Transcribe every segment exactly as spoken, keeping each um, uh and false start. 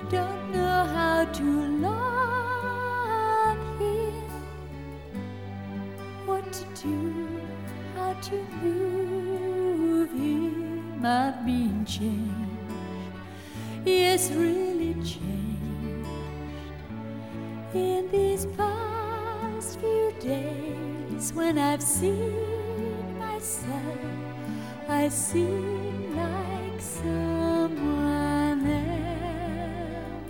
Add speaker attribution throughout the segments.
Speaker 1: don't know how to love him, what to do, how to move him. I've been changed, yes, really changed in these past few days. When I've seen myself, I seem like someone else.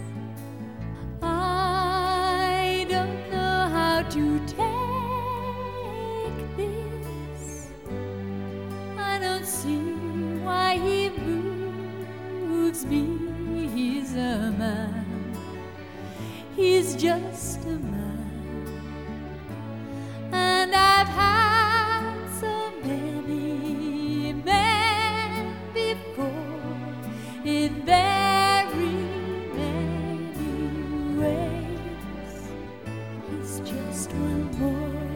Speaker 1: I don't know how to take this. I don't see why he moves me. He's a man, he's just a man. And I've had so many men before, in very many ways. He's just one more.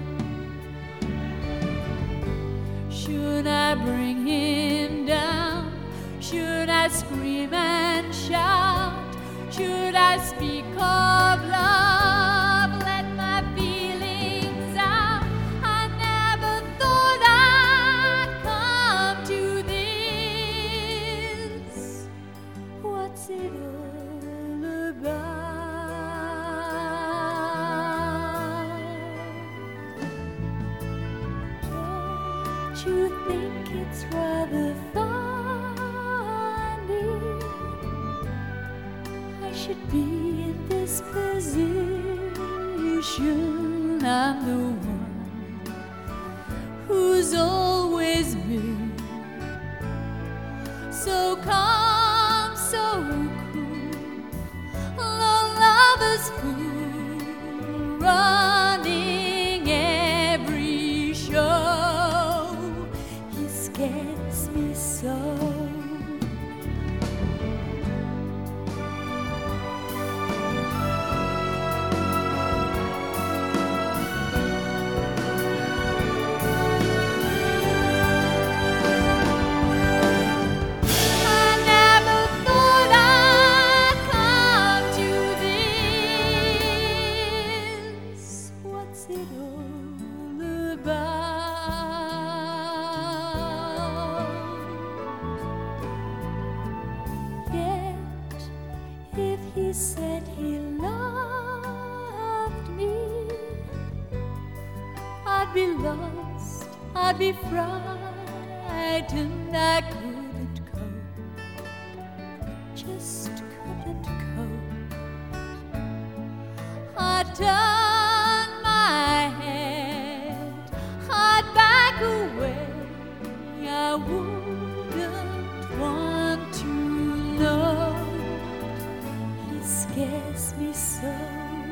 Speaker 1: Should I bring him down? Should I scream and shout? Should I speak of love? Let my feelings out. I never thought I'd come to this. What's it all about? Don't you think it's rather funny I should be in this position? I'm the one who's always been so calm, so cool, the lover's fool, running every show. He scares me so. What's it all about? Yet, if he said he loved me, I'd be lost, I'd be frightened. I couldn't cope, just couldn't cope. I'd turn my head, I'd back away. I wouldn't want to know. He scares me so.